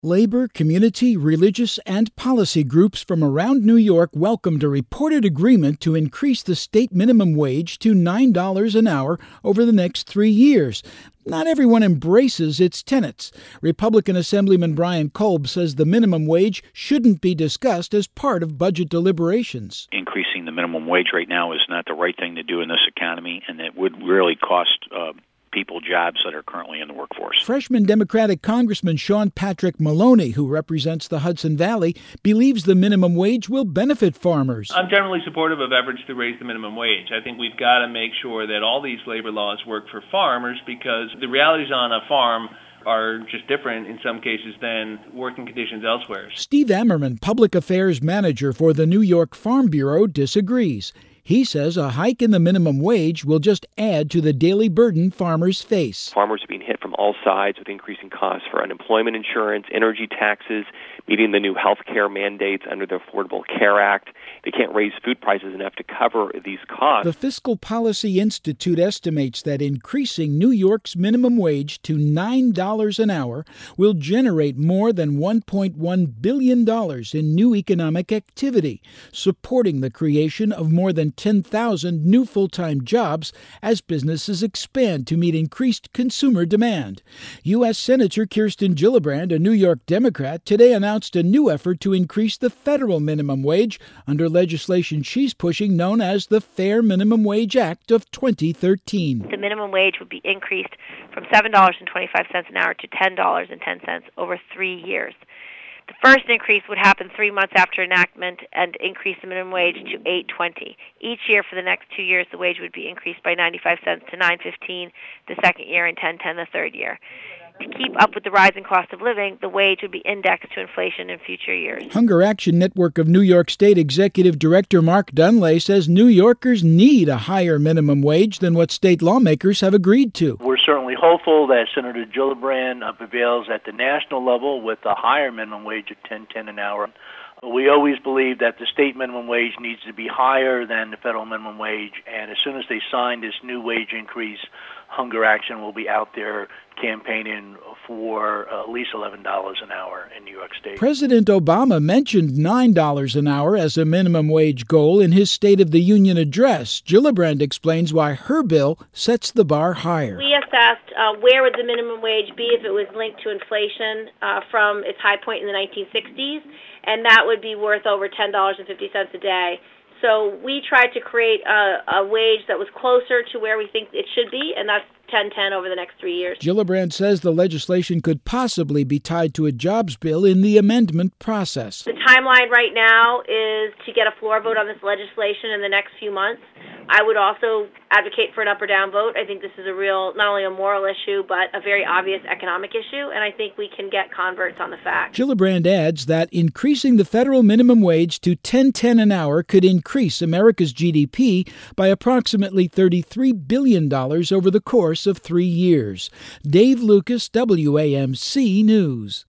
Labor, community, religious, and policy groups from around New York welcomed a reported agreement to increase the state minimum wage to $9 an hour over the next 3 years. Not everyone embraces its tenets. Republican Assemblyman Brian Kolb says the minimum wage shouldn't be discussed as part of budget deliberations. Increasing the minimum wage right now is not the right thing to do in this economy, and it would really cost people jobs that are currently in the workforce. Freshman Democratic Congressman Sean Patrick Maloney, who represents the Hudson Valley, believes the minimum wage will benefit farmers. I'm generally supportive of efforts to raise the minimum wage. I think we've got to make sure that all these labor laws work for farmers, because the realities on a farm are just different in some cases than working conditions elsewhere. Steve Emmerman, public affairs manager for the New York Farm Bureau, disagrees. He says a hike in the minimum wage will just add to the daily burden farmers face. Farmers are being hit from all sides with increasing costs for unemployment insurance, energy taxes, meeting the new health care mandates under the Affordable Care Act. They can't raise food prices enough to cover these costs. The Fiscal Policy Institute estimates that increasing New York's minimum wage to $9 an hour will generate more than $1.1 billion in new economic activity, supporting the creation of more than 10,000 new full-time jobs as businesses expand to meet increased consumer demand. U.S. Senator Kirsten Gillibrand, a New York Democrat, today announced a new effort to increase the federal minimum wage under legislation she's pushing known as the Fair Minimum Wage Act of 2013. The minimum wage would be increased from $7.25 an hour to $10.10 over 3 years. The first increase would happen 3 months after enactment and increase the minimum wage to $8.20. Each year for the next 2 years, the wage would be increased by 95 cents to $9.15 the second year and $10.10 the third year. To keep up with the rising cost of living, the wage would be indexed to inflation in future years. Hunger Action Network of New York State Executive Director Mark Dunlay says New Yorkers need a higher minimum wage than what state lawmakers have agreed to. We're certainly hopeful that Senator Gillibrand prevails at the national level with a higher minimum wage of $10.10 an hour. We always believe that the state minimum wage needs to be higher than the federal minimum wage, and as soon as they sign this new wage increase, Hunger Action will be out there campaigning for at least $11 an hour in New York State. President Obama mentioned $9 an hour as a minimum wage goal in his State of the Union address. Gillibrand explains why her bill sets the bar higher. We assessed where would the minimum wage be if it was linked to inflation from its high point in the 1960s, and that would be worth over $10.50 a day. So we tried to create a wage that was closer to where we think it should be, and that's $10.10 over the next 3 years. Gillibrand says the legislation could possibly be tied to a jobs bill in the amendment process. The timeline right now is to get a floor vote on this legislation in the next few months. I would also advocate for an up or down vote. I think this is a real, not only a moral issue, but a very obvious economic issue, and I think we can get converts on the fact. Gillibrand adds that increasing the federal minimum wage to $10.10 an hour could increase America's GDP by approximately $33 billion over the course of 3 years. Dave Lucas, WAMC News.